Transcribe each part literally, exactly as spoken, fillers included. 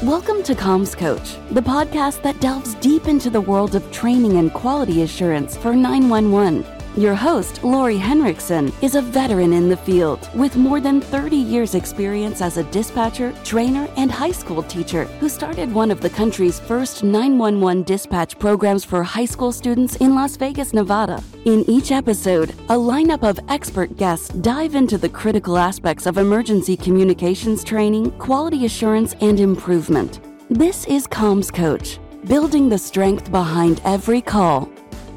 Welcome to Comms Coach, the podcast that delves deep into the world of training and quality assurance for nine one one. Your host, Lori Henriksen, is a veteran in the field with more than thirty years experience as a dispatcher, trainer, and high school teacher who started one of the country's first nine one one dispatch programs for high school students in Las Vegas, Nevada. In each episode, a lineup of expert guests dive into the critical aspects of emergency communications training, quality assurance, and improvement. This is Comms Coach, building the strength behind every call.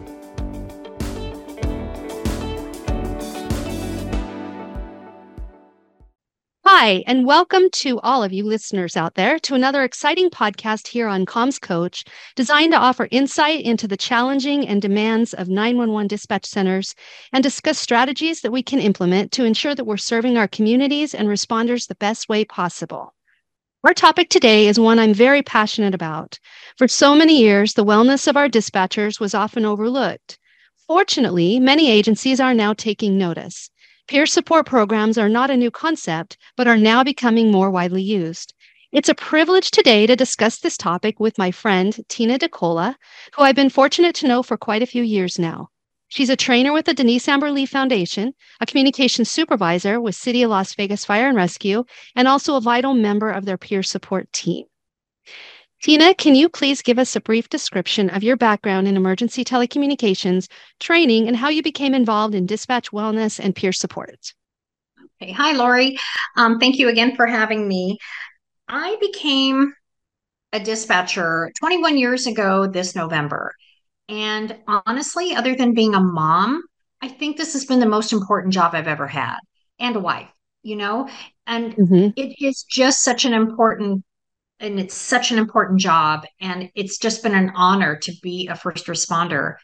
Hi, and welcome to all of you listeners out there to another exciting podcast here on Comms Coach, designed to offer insight into the challenging and demands of nine one one dispatch centers and discuss strategies that we can implement to ensure that we're serving our communities and responders the best way possible. Our topic today is one I'm very passionate about. For so many years, the wellness of our dispatchers was often overlooked. Fortunately, many agencies are now taking notice. Peer support programs are not a new concept, but are now becoming more widely used. It's a privilege today to discuss this topic with my friend, Tina DeCola, who I've been fortunate to know for quite a few years now. She's a trainer with the Denise Amber Lee Foundation, a communications supervisor with City of Las Vegas Fire and Rescue, and also a vital member of their peer support team. Tina, can you please give us a brief description of your background in emergency telecommunications, training, and how you became involved in dispatch wellness and peer support? Okay. Hi, Lori. Um, thank you again for having me. I became a dispatcher twenty-one years ago this November. And honestly, other than being a mom, I think this has been the most important job I've ever had, and a wife, you know, and Mm-hmm. it is just such an important And it's such an important job. And it's just been an honor to be a first responder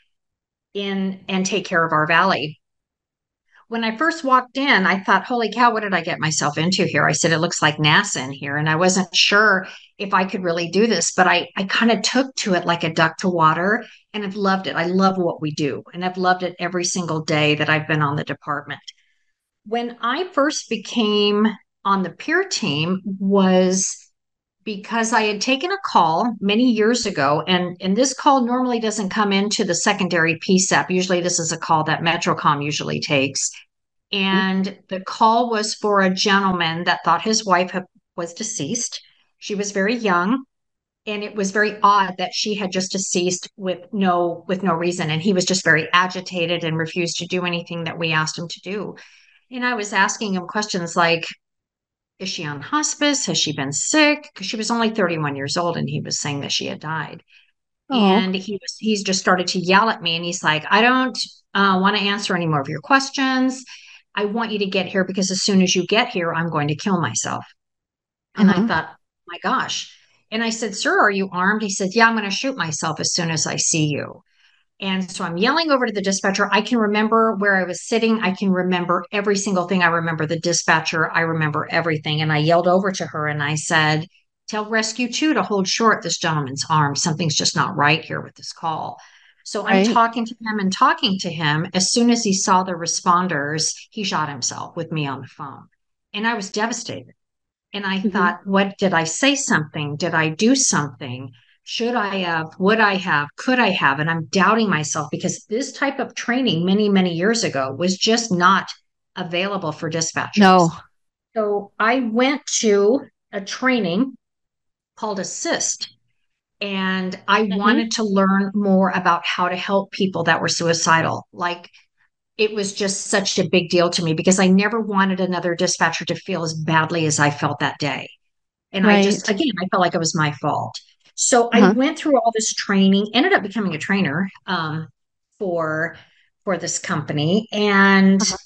in and take care of our valley. When I first walked in, I thought, holy cow, what did I get myself into here? I said, it looks like NASA in here. And I wasn't sure if I could really do this, but I, I kind of took to it like a duck to water, and I've loved it. I love what we do. And I've loved it every single day that I've been on the department. When I first became on the peer team was because I had taken a call many years ago, and, and this call normally doesn't come into the secondary P SAP. Usually this is a call that Metrocom usually takes. And the call was for a gentleman that thought his wife was deceased. She was very young, and it was very odd that she had just deceased with no with no reason. And he was just very agitated and refused to do anything that we asked him to do. And I was asking him questions like, is she on hospice? Has she been sick? Because she was only thirty-one years old, and he was saying that she had died. Oh, And he was he's just started to yell at me, and he's like, I don't uh, want to answer any more of your questions. I want you to get here, because as soon as you get here, I'm going to kill myself. And I uh-huh. thought, my gosh. And I said, sir, are you armed? He said, yeah, I'm going to shoot myself as soon as I see you. And so I'm yelling over to the dispatcher. I can remember where I was sitting. I can remember every single thing. I remember the dispatcher. I remember everything. And I yelled over to her and I said, tell Rescue two to hold short this gentleman's arm. Something's just not right here with this call. So I'm Right. talking to him and talking to him. As soon as he saw the responders, he shot himself with me on the phone. And I was devastated. And I Mm-hmm. thought, what did I say something? Did I do something? Should I have? Would I have? Could I have? And I'm doubting myself, because this type of training many, many years ago was just not available for dispatchers. No. So I went to a training called Assist, and I Mm-hmm. wanted to learn more about how to help people that were suicidal. Like, it was just such a big deal to me, because I never wanted another dispatcher to feel as badly as I felt that day. And I just, Right. again, I felt like it was my fault. So I Uh-huh. went through all this training, ended up becoming a trainer um, for for this company, and Uh-huh.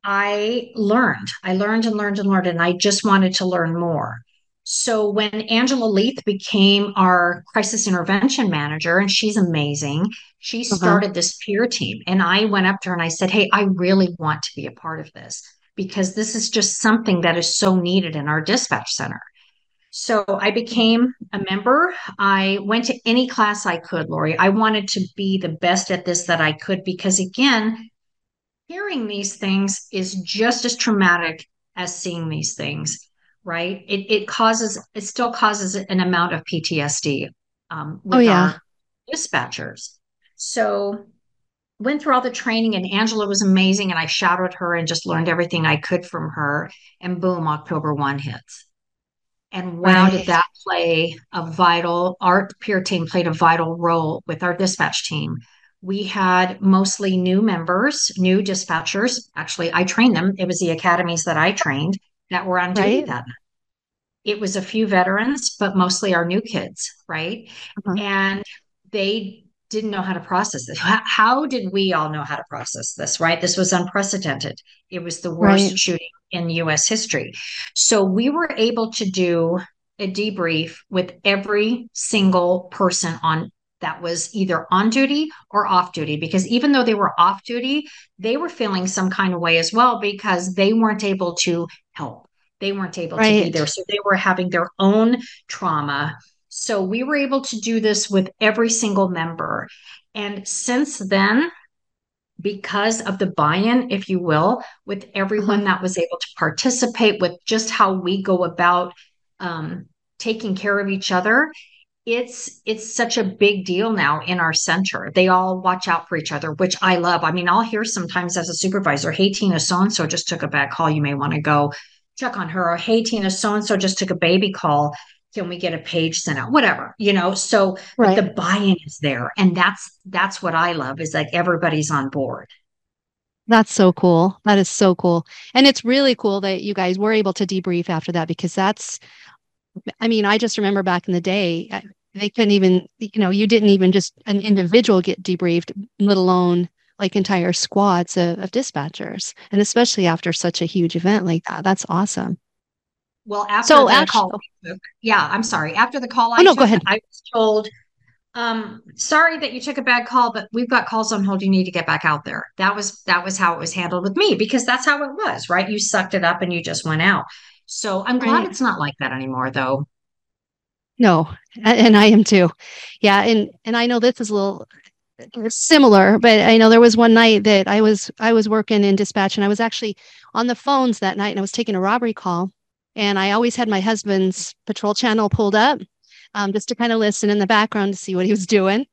I learned, I learned and learned and learned, and I just wanted to learn more. So when Angela Leith became our crisis intervention manager, and she's amazing, she Uh-huh. started this peer team. And I went up to her and I said, hey, I really want to be a part of this, because this is just something that is so needed in our dispatch center. So I became a member. I went to any class I could, Lori. I wanted to be the best at this that I could, because again, hearing these things is just as traumatic as seeing these things. right? It, it causes, it still causes an amount of P T S D um, Oh, with yeah. our dispatchers. So went through all the training, and Angela was amazing. And I shadowed her and just learned everything I could from her. And boom, October first hits. And wow, did Right. that play a vital, our peer team played a vital role with our dispatch team. We had mostly new members, new dispatchers. Actually, I trained them. It was the academies that I trained that were on duty Right. that night. It was a few veterans, but mostly our new kids, right? Uh-huh. And they didn't know how to process this. How, how did we all know how to process this, right? This was unprecedented. It was the Right. worst shooting in U S history. So we were able to do a debrief with every single person on that was either on duty or off duty, because even though they were off duty, they were feeling some kind of way as well because they weren't able to help. They weren't able to be there. Right. So they were having their own trauma. So we were able to do this with every single member. And since then, because of the buy-in, if you will, with Uh-huh. everyone that was able to participate with just how we go about um, taking care of each other, it's it's such a big deal now in our center. They all watch out for each other, which I love. I mean, I'll hear sometimes as a supervisor, hey, Tina, so-and-so just took a bad call. You may want to go check on her. Or, hey, Tina, so-and-so just took a baby call. Can we get a page sent out? Whatever, you know. So, but the Right. buy-in is there. And that's that's what I love is like everybody's on board. That's so cool. That is so cool. And it's really cool that you guys were able to debrief after that because that's, I mean, I just remember back in the day, I- they couldn't even, you know, you didn't even just an individual get debriefed, let alone like entire squads of, of dispatchers. And especially after such a huge event like that. That's awesome. Well, after So the actually, call oh, I took, yeah, I'm sorry. After the call oh I no, go took, ahead. I was told, um, sorry that you took a bad call, but we've got calls on hold. You need to get back out there. That was that was how it was handled with me because that's how it was, right? You sucked it up and you just went out. So I'm glad Right. it's not like that anymore, though. No, a- and I am too. Yeah, and and I know this is a little similar, but I know there was one night that I was I was working in dispatch and I was actually on the phones that night and I was taking a robbery call. And I always had my husband's patrol channel pulled up um, just to kind of listen in the background to see what he was doing.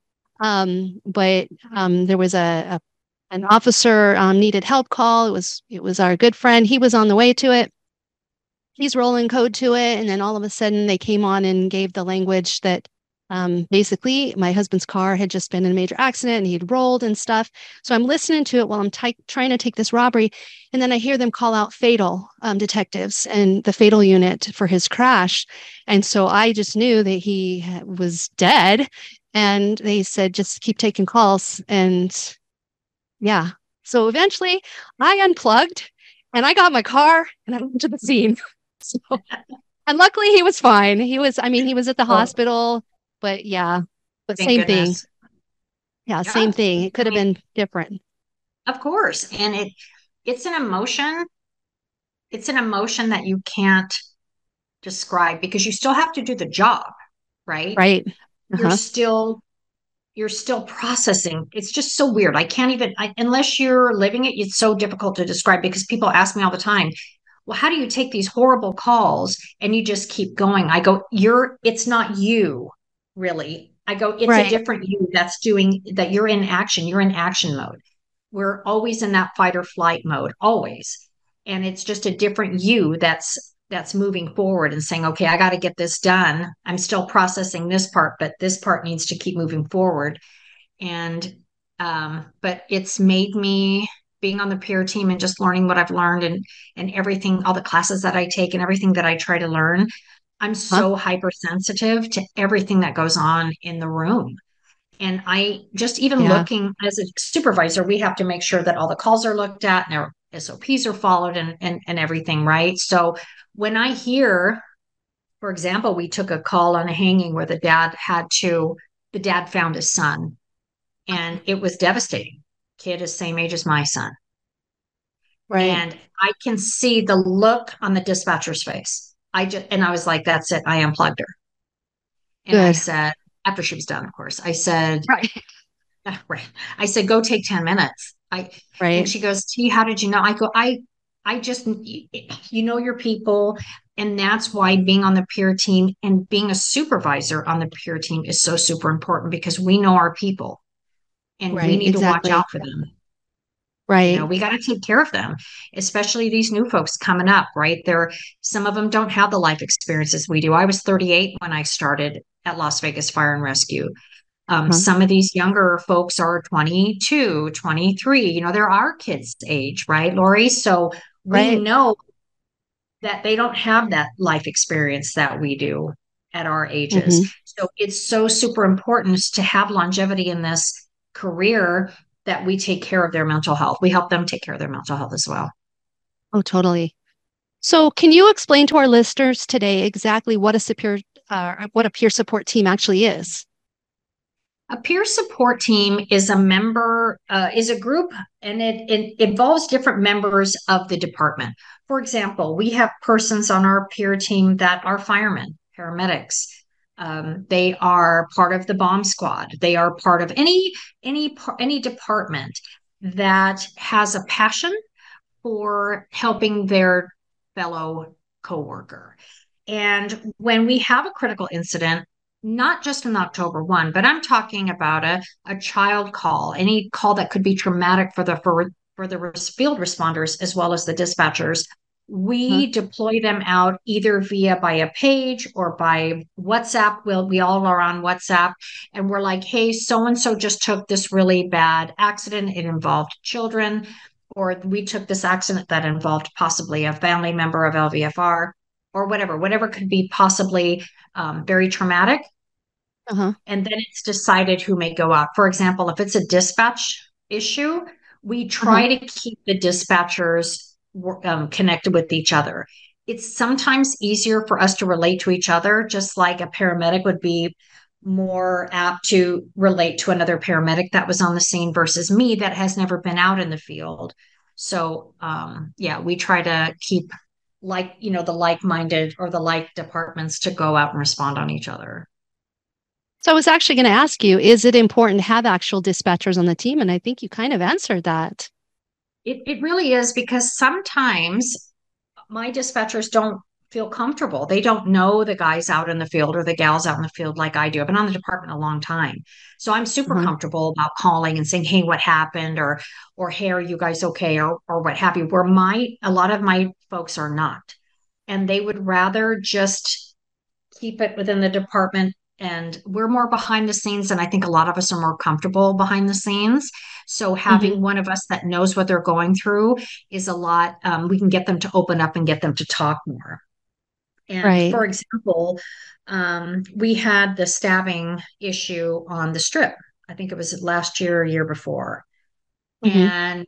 Um, but um, there was a, a an officer um, needed help call. It was it was our good friend. He was on the way to it. He's rolling code to it, and then all of a sudden they came on and gave the language that um, basically my husband's car had just been in a major accident and he'd rolled and stuff. So I'm listening to it while I'm ty- trying to take this robbery, and then I hear them call out fatal um, detectives and the fatal unit for his crash, and so I just knew that he was dead. And they said just keep taking calls, and yeah. So eventually I unplugged and I got my car and I went to the scene. So, and luckily he was fine. He was, I mean, he was at the Oh, hospital, but yeah, but thank same thing. goodness. Yeah, Yeah, same thing. It I could have mean, been different. of course. And it it's an emotion. It's an emotion that you can't describe because you still have to do the job, right? Right. You're Uh-huh. still you're still processing. It's just so weird. I can't even, I, unless you're living it, it's so difficult to describe because people ask me all the time, well, how do you take these horrible calls and you just keep going? I go, you're, it's not you really. I go, it's a Right. different you that's doing that. You're in action. You're in action mode. We're always in that fight or flight mode, always. And it's just a different you that's that's moving forward and saying, okay, I got to get this done. I'm still processing this part, but this part needs to keep moving forward. And um, but it's made me being on the peer team and just learning what I've learned and and everything, all the classes that I take and everything that I try to learn. I'm Huh? so hypersensitive to everything that goes on in the room. And I just even Yeah. looking as a supervisor, we have to make sure that all the calls are looked at and our S O Ps are followed and, and, and everything, right? So when I hear, for example, we took a call on a hanging where the dad had to, the dad found his son and it was devastating. Kid is same age as my son. Right. And I can see the look on the dispatcher's face. I just, and I was like, that's it. I unplugged her. And I Good. said, after she was done, of course, I said, Right. "Ah, right. I said, go take ten minutes. I, and Right. she goes, T, how did you know? I go, I, I just, you know, your people. And that's why being on the peer team and being a supervisor on the peer team is so super important, because we know our people and we Right. need to watch Exactly. out for them. You know, Right. we got to take care of them, especially these new folks coming up, right? They're, some of them don't have the life experiences we do. I was thirty-eight when I started at Las Vegas Fire and Rescue. Um, Uh-huh. some of these younger folks are twenty-two, twenty-three. You know, they're our kids' age, right, Lori? So we Right. know that they don't have that life experience that we do at our ages. Hmm. So it's so super important to have longevity in this career, that we take care of their mental health. We help them take care of their mental health as well. Oh, totally. So, can you explain to our listeners today exactly what a superior, uh, what a peer support team actually is? A peer support team is a member, uh, is a group, and it, it involves different members of the department. For example, we have persons on our peer team that are firemen, paramedics. Um, they are part of the bomb squad. They are part of any any any department that has a passion for helping their fellow coworker. And when we have a critical incident, not just an October first, but I'm talking about a, a child call, any call that could be traumatic for the for, for the field responders as well as the dispatchers, Huh? we deploy them out either via by a page or by WhatsApp. We'll, we all are on WhatsApp, and we're like, hey, so and so just took this really bad accident. It involved children, or we took this accident that involved possibly a family member of L V F R, or whatever, whatever could be possibly um, very traumatic. Uh-huh. And then it's decided who may go out. For example, if it's a dispatch issue, we Uh-huh. try to keep the dispatchers um, connected with each other. It's sometimes easier for us to relate to each other, just like a paramedic would be more apt to relate to another paramedic that was on the scene versus me that has never been out in the field. So, um, yeah, we try to keep like, you know, the like-minded or the like departments to go out and respond on each other. So, I was actually going to ask you, is it important to have actual dispatchers on the team? And I think you kind of answered that. It, it really is, because sometimes my dispatchers don't feel comfortable. They don't know the guys out in the field or the gals out in the field like I do. I've been on the department a long time. So I'm super Uh-huh. comfortable about calling and saying, hey, what happened? Or, or hey, are you guys okay? Or, or what have you, where my, a lot of my folks are not. And they would rather just keep it within the department. And we're more behind the scenes. And I think a lot of us are more comfortable behind the scenes. So Hmm. having one of us that knows what they're going through is a lot. Um, we can get them to open up and get them to talk more. And Right. for example, um, we had the stabbing issue on the strip. I think it was last year or year before. Hmm. And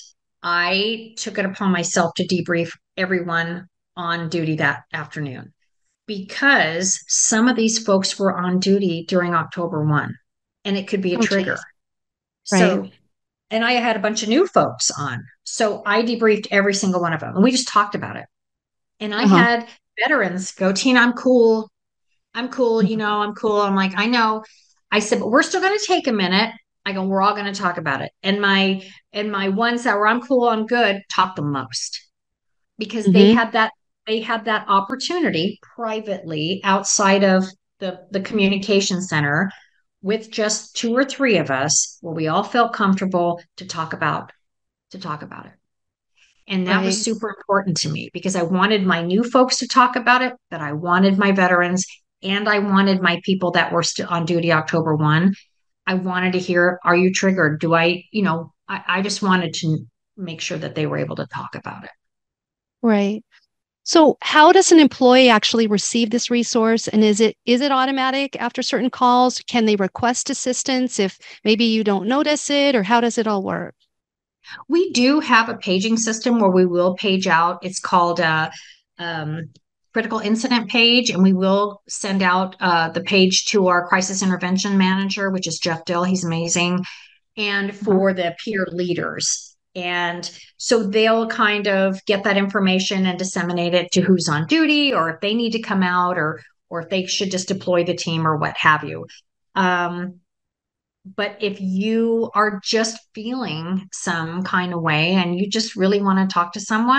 I took it upon myself to debrief everyone on duty that afternoon, because some of these folks were on duty during October first, and it could be a Oh, trigger. geez. Right. So, and I had a bunch of new folks on. So I debriefed every single one of them, and we just talked about it. And I Uh-huh. had veterans go, Tina, I'm cool. I'm cool. You know, I'm cool. I'm like, I know. I said, but we're still going to take a minute. I go, we're all going to talk about it. And my, and my ones that were, I'm cool, I'm good, talked the most, because they Hmm. had that, they had that opportunity privately outside of the, the communication center with just two or three of us, where we all felt comfortable to talk about, to talk about it. And that was Right. super important to me, because I wanted my new folks to talk about it, but I wanted my veterans, and I wanted my people that were still on duty October first. I wanted to hear, are you triggered? Do I, you know, I, I just wanted to make sure that they were able to talk about it. Right. So, how does an employee actually receive this resource? And is it is it automatic after certain calls? Can they request assistance if maybe you don't notice it, or how does it all work? We do have a paging system where we will page out. It's called a um, critical incident page, and we will send out uh, the page to our crisis intervention manager, which is Jeff Dill. He's amazing, and Uh-huh. for the peer leaders. And so they'll kind of get that information and disseminate it to who's on duty, or if they need to come out, or or if they should just deploy the team or what have you. Um, but if you are just feeling some kind of way and you just really want to talk to someone,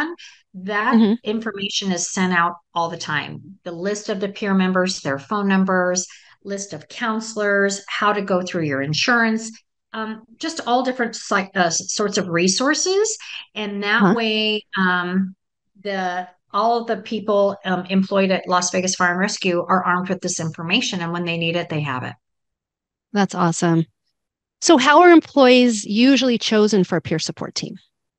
That Mm-hmm. information is sent out all the time. The list of the peer members, their phone numbers, list of counselors, how to go through your insurance, um, just all different si- uh, sorts of resources. And that Uh-huh. way, um, the all of the people um, employed at Las Vegas Fire and Rescue are armed with this information. And when they need it, they have it. That's awesome. So how are employees usually chosen for a peer support team?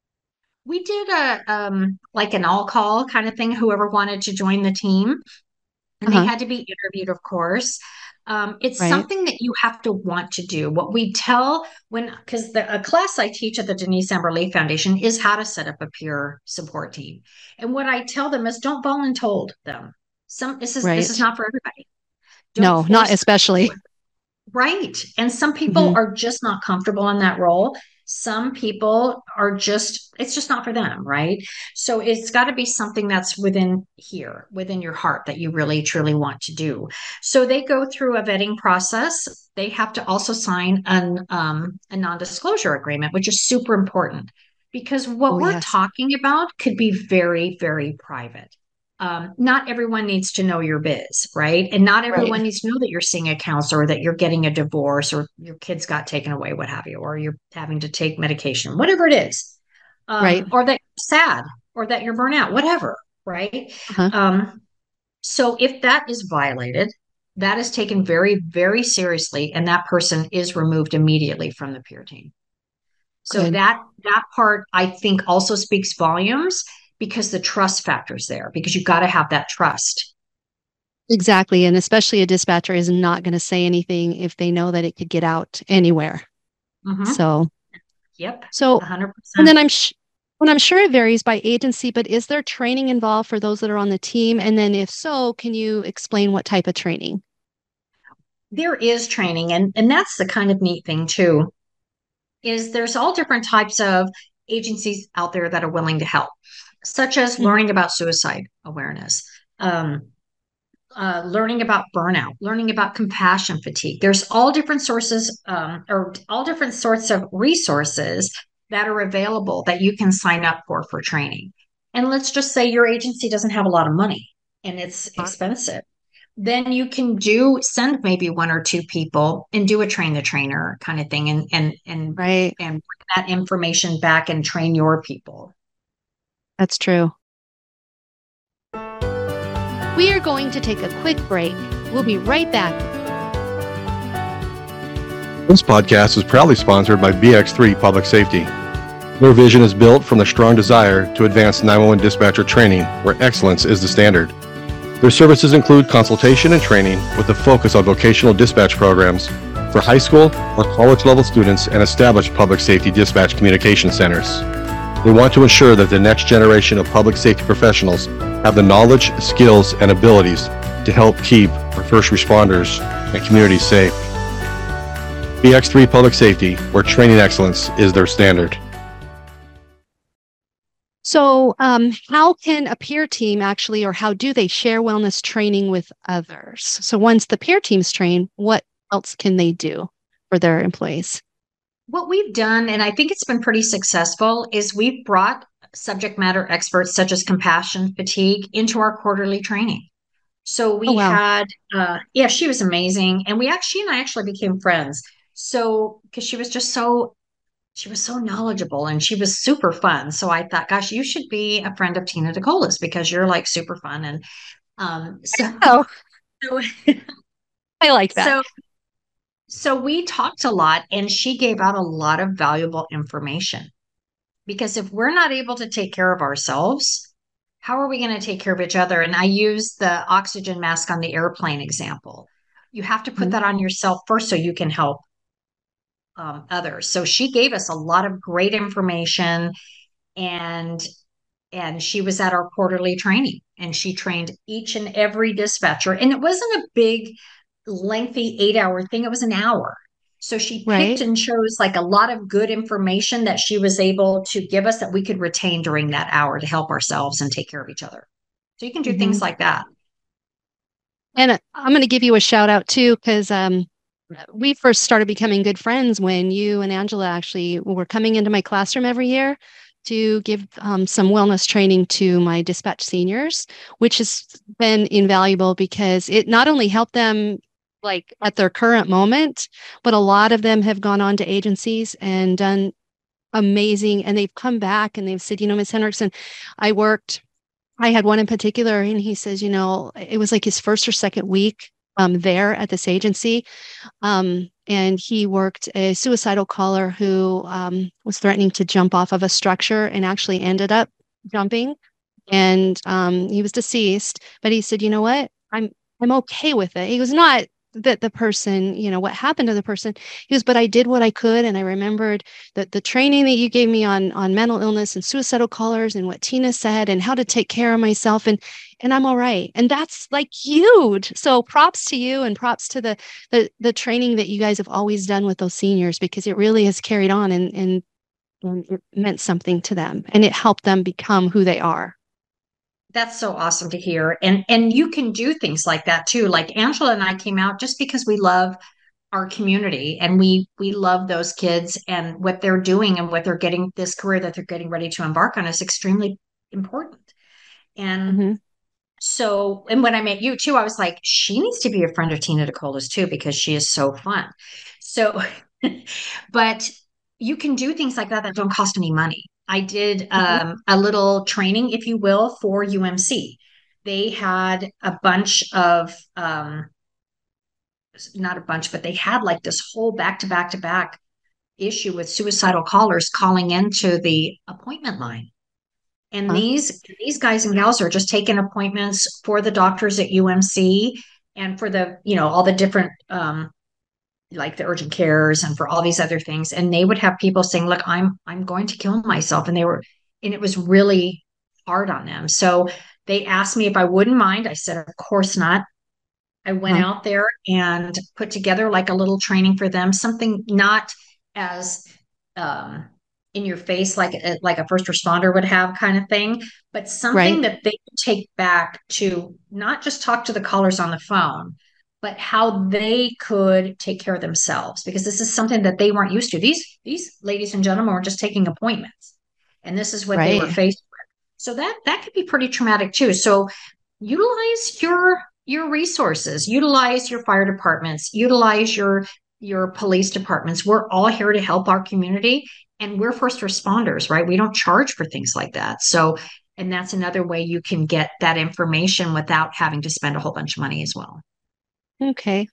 We did a um, like an all call kind of thing, whoever wanted to join the team. And they Uh-huh. had to be interviewed, of course. Um, it's Right. something that you have to want to do. What we tell when, because the a class I teach at the Denise Amber Lee Foundation is how to set up a peer support team. And what I tell them is don't voluntold them. Some this is this is Right. not for everybody. Don't No, not force them to do especially. it. Right. And some people Hmm. are just not comfortable in that role. Some people are just, it's just not for them. Right. So it's got to be something that's within here, within your heart that you really truly want to do. So they go through a vetting process. They have to also sign an, um, a non disclosure agreement, which is super important because what Oh, we're yes. talking about could be very, very private. Um, not everyone needs to know your biz, right? And not Right. everyone needs to know that you're seeing a counselor, that you're getting a divorce, or your kids got taken away, what have you, or you're having to take medication, whatever it is, Right. um, or that you're sad, or that you're burnt out, whatever, right? Uh-huh. Um, so if that is violated, that is taken very, very seriously, and that person is removed immediately from the peer team. So Good. that that part I think also speaks volumes because the trust factor's there because you've got to have that trust. Exactly. And especially a dispatcher is not going to say anything if they know that it could get out anywhere. Mm-hmm. So, Yep, so, one hundred and percent. then I'm, sh- and I'm sure it varies by agency, but is there training involved for those that are on the team? And then if so, can you explain what type of training? There is training, and and that's the kind of neat thing too, is there's all different types of agencies out there that are willing to help, such as Mhm. learning about suicide awareness, um, uh, learning about burnout, learning about compassion fatigue. There's all different sources um, or all different sorts of resources that are available that you can sign up for for training. And let's just say your agency doesn't have a lot of money and it's expensive. Then you can do send maybe one or two people and do a train the trainer kind of thing and and and Right. and bring that information back and train your people. That's true. We are going to take a quick break. We'll be right back. This podcast is proudly sponsored by B X three Public Safety. Their vision is built from the strong desire to advance nine one one dispatcher training where excellence is the standard. Their services include consultation and training with a focus on vocational dispatch programs for high school or college level students and established public safety dispatch communication centers. They want to ensure that the next generation of public safety professionals have the knowledge, skills, and abilities to help keep our first responders and communities safe. B X three Public Safety, where training excellence is their standard. So, um, how can a peer team actually, or how do they share wellness training with others? So, once the peer team's trained, what else can they do for their employees? What we've done, and I think it's been pretty successful, is we've brought subject matter experts such as compassion fatigue into our quarterly training. So Oh, we wow. had, uh, yeah, she was amazing, and we actually, she and I actually became friends. So because she was just so, she was so knowledgeable and she was super fun. So I thought, gosh, you should be a friend of Tina DeColas because you're like super fun. And um, so, Oh, so, I like that. so, so we talked a lot, and she gave out a lot of valuable information. Because if we're not able to take care of ourselves, how are we going to take care of each other? And I use the oxygen mask on the airplane example. You have to put Mhm. that on yourself first so you can help um, others. So she gave us a lot of great information, and and she was at our quarterly training, and she trained each and every dispatcher. And it wasn't a big, lengthy eight hour thing, it was an hour. So she picked Right. and chose like a lot of good information that she was able to give us that we could retain during that hour to help ourselves and take care of each other. So you can do Hmm. things like that. And uh, I'm going to give you a shout out too, because um, we first started becoming good friends when you and Angela actually were coming into my classroom every year to give um, some wellness training to my dispatch seniors, which has been invaluable because it not only helped them like at their current moment, but a lot of them have gone on to agencies and done amazing. And they've come back and they've said, you know, Miss Henriksen, I worked, I had one in particular, and he says, you know, it was like his first or second week um, there at this agency. Um, and he worked a suicidal caller who um, was threatening to jump off of a structure and actually ended up jumping. And um, he was deceased, but he said, you know what, I'm, I'm okay with it. He was not that the person, you know, what happened to the person. He was, but I did what I could. And I remembered that the training that you gave me on, on mental illness and suicidal callers and what Tina said and how to take care of myself. And, and I'm all right. And that's like huge. So props to you and props to the, the, the training that you guys have always done with those seniors, because it really has carried on and, and, and it meant something to them and it helped them become who they are. That's so awesome to hear. And and you can do things like that too. Like Angela and I came out just because we love our community and we we love those kids, and what they're doing and what they're getting, this career that they're getting ready to embark on is extremely important. And Mm-hmm. so, and when I met you too, I was like, she needs to be a friend of Tina DeCola's too, because she is so fun. So, but you can do things like that that don't cost any money. I did Mm-hmm. um, a little training, if you will, for U M C. They had a bunch of, um, not a bunch, but they had like this whole back to back to back issue with suicidal callers calling into the appointment line. And Huh? these these guys and gals are just taking appointments for the doctors at U M C and for the, you know, all the different um, like the urgent cares and for all these other things. And they would have people saying, look, I'm I'm going to kill myself. And they were, and it was really hard on them. So they asked me if I wouldn't mind. I said, of course not. I went Huh? out there and put together like a little training for them, something not as um, in your face like a, like a first responder would have kind of thing, but something Right. that they could take back to not just talk to the callers on the phone, but how they could take care of themselves, because this is something that they weren't used to. These these ladies and gentlemen were just taking appointments, and this is what they were Right. faced with. So that that could be pretty traumatic too. So utilize your your resources, utilize your fire departments, utilize your your police departments. We're all here to help our community, and we're first responders, right? We don't charge for things like that. So, and that's another way you can get that information without having to spend a whole bunch of money as well. Okay.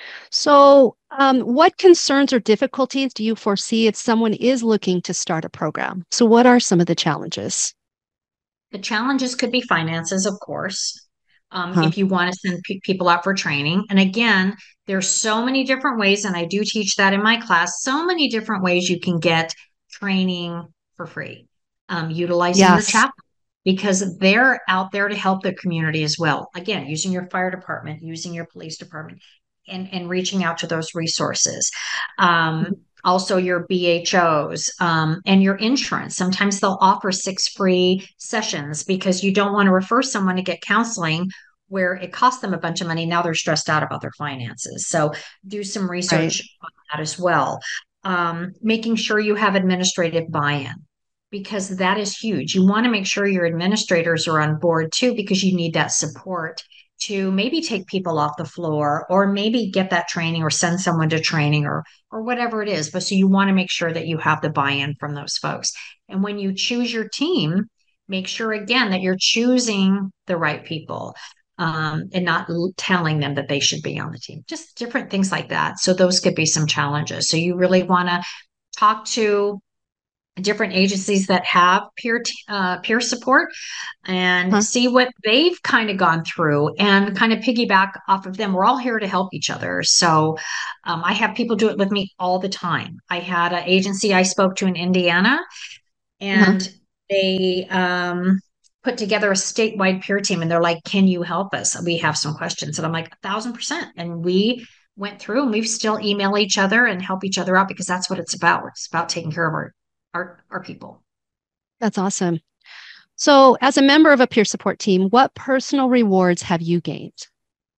So, um, what concerns or difficulties do you foresee if someone is looking to start a program? So, what are some of the challenges? The challenges could be finances, of course. Um, Huh? if you want to send pe- people out for training. And again, there's so many different ways, and I do teach that in my class, so many different ways you can get training for free, um, utilizing your Yes. chaplain, because they're out there to help the community as well. Again, using your fire department, using your police department, and, and reaching out to those resources. Um, Mhm. also your B H Os um, and your insurance. Sometimes they'll offer six free sessions because you don't want to refer someone to get counseling where it costs them a bunch of money. Now they're stressed out about their finances. So do some Right. research on that as well. Um, making sure you have administrative buy-in, because that is huge. You want to make sure your administrators are on board too, because you need that support to maybe take people off the floor or maybe get that training or send someone to training or or whatever it is. But so you want to make sure that you have the buy-in from those folks. And when you choose your team, make sure again that you're choosing the right people, um, and not l- telling them that they should be on the team. Just different things like that. So those could be some challenges. So you really want to talk to different agencies that have peer t- uh, peer support and Huh? see what they've kind of gone through and kind of piggyback off of them. We're all here to help each other. So um, I have people do it with me all the time. I had an agency I spoke to in Indiana, Uh-huh. and they um, put together a statewide peer team, and they're like, can you help us? We have some questions. And I'm like, a thousand percent. And we went through and we still email each other and help each other out, because that's what it's about. It's about taking care of our our, our people. That's awesome. So, as a member of a peer support team, what personal rewards have you gained?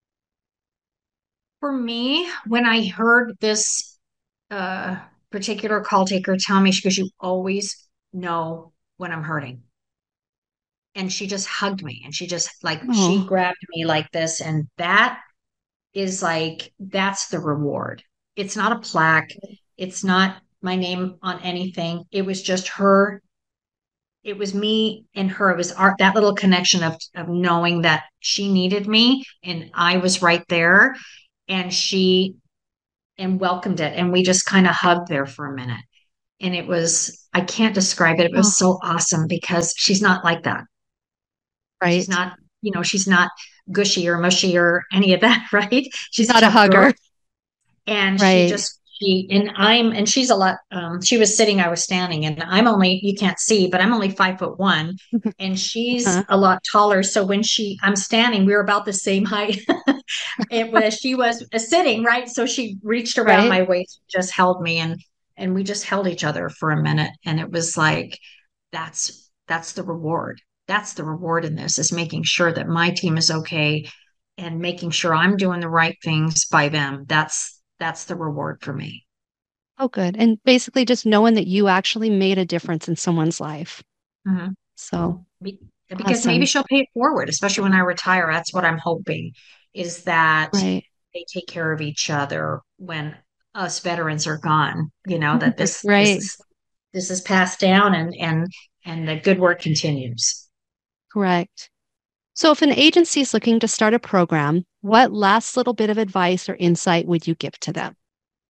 For me, when I heard this uh, particular call taker tell me, she goes, you always know when I'm hurting. And she just hugged me and she just like, Oh. she grabbed me like this. And that is like, that's the reward. It's not a plaque. It's not my name on anything. It was just her. It was me and her. It was our, that little connection of, of knowing that she needed me and I was right there, and she and welcomed it. And we just kind of hugged there for a minute. And it was, I can't describe it. It was Oh. so awesome because she's not like that. Right. She's not, you know, she's not gushy or mushy or any of that, right? She's not a hugger. Girl. And right. she just, she, and I'm, and she's a lot, um, she was sitting, I was standing, and I'm only, you can't see, but I'm only five foot one and she's uh-huh. a lot taller. So when she, I'm standing, we were about the same height. It was, she was sitting, right? So she reached around right. my waist, just held me, and, and we just held each other for a minute. And it was like, that's, that's the reward. That's the reward in this, is making sure that my team is okay and making sure I'm doing the right things by them. That's, that's the reward for me. Oh, good. And basically just knowing that you actually made a difference in someone's life. Mm-hmm. So because awesome. Maybe she'll pay it forward, especially when I retire. That's what I'm hoping, is that right. they take care of each other when us veterans are gone, you know, that this, right. this, is, this is passed down and, and, and the good work continues. Correct. So if an agency is looking to start a program, what last little bit of advice or insight would you give to them?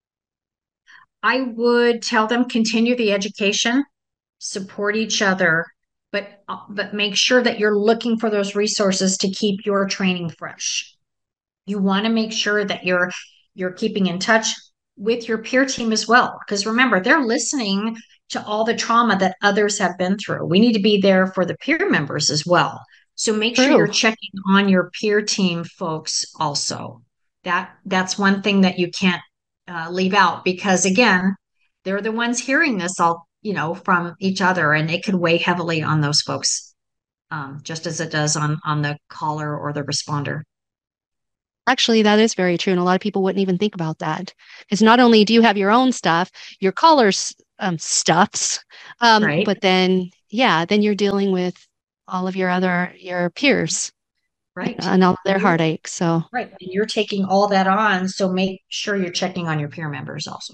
I would tell them continue the education, support each other, but but make sure that you're looking for those resources to keep your training fresh. You want to make sure that you're you're keeping in touch with your peer team as well, because remember, they're listening to all the trauma that others have been through. We need to be there for the peer members as well. So make True. Sure you're checking on your peer team folks also. That that's one thing that you can't uh, leave out, because again, they're the ones hearing this all, you know, from each other, and it could weigh heavily on those folks, um, just as it does on on the caller or the responder. Actually, that is very true. And a lot of people wouldn't even think about that. Because not only do you have your own stuff, your caller's um, stuffs, um, right. but then, yeah, then you're dealing with all of your other, your peers. Right. And, and all their you're, heartaches. So, right. And you're taking all that on. So make sure you're checking on your peer members also.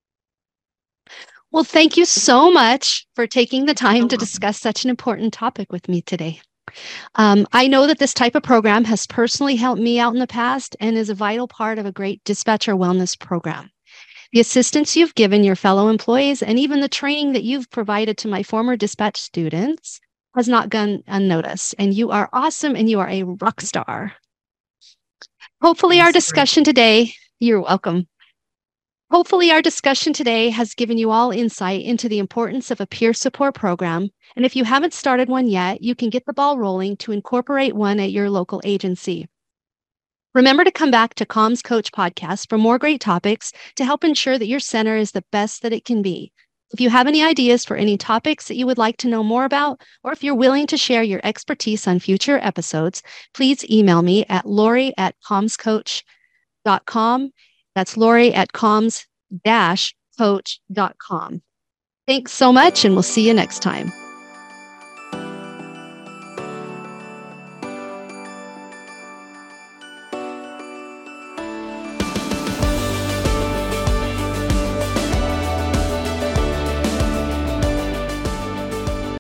Well, thank you so much for taking the time to discuss such an important topic with me today. Um, I know that this type of program has personally helped me out in the past and is a vital part of a great dispatcher wellness program. The assistance you've given your fellow employees and even the training that you've provided to my former dispatch students has not gone unnoticed. And you are awesome and you are a rock star. Hopefully our discussion today, you're welcome. Hopefully our discussion today has given you all insight into the importance of a peer support program. And if you haven't started one yet, you can get the ball rolling to incorporate one at your local agency. Remember to come back to Comms Coach Podcast for more great topics to help ensure that your center is the best that it can be. If you have any ideas for any topics that you would like to know more about, or if you're willing to share your expertise on future episodes, please email me at Lori at commscoach dot com. That's Lori at comms dash coach dot com. Thanks so much, and we'll see you next time.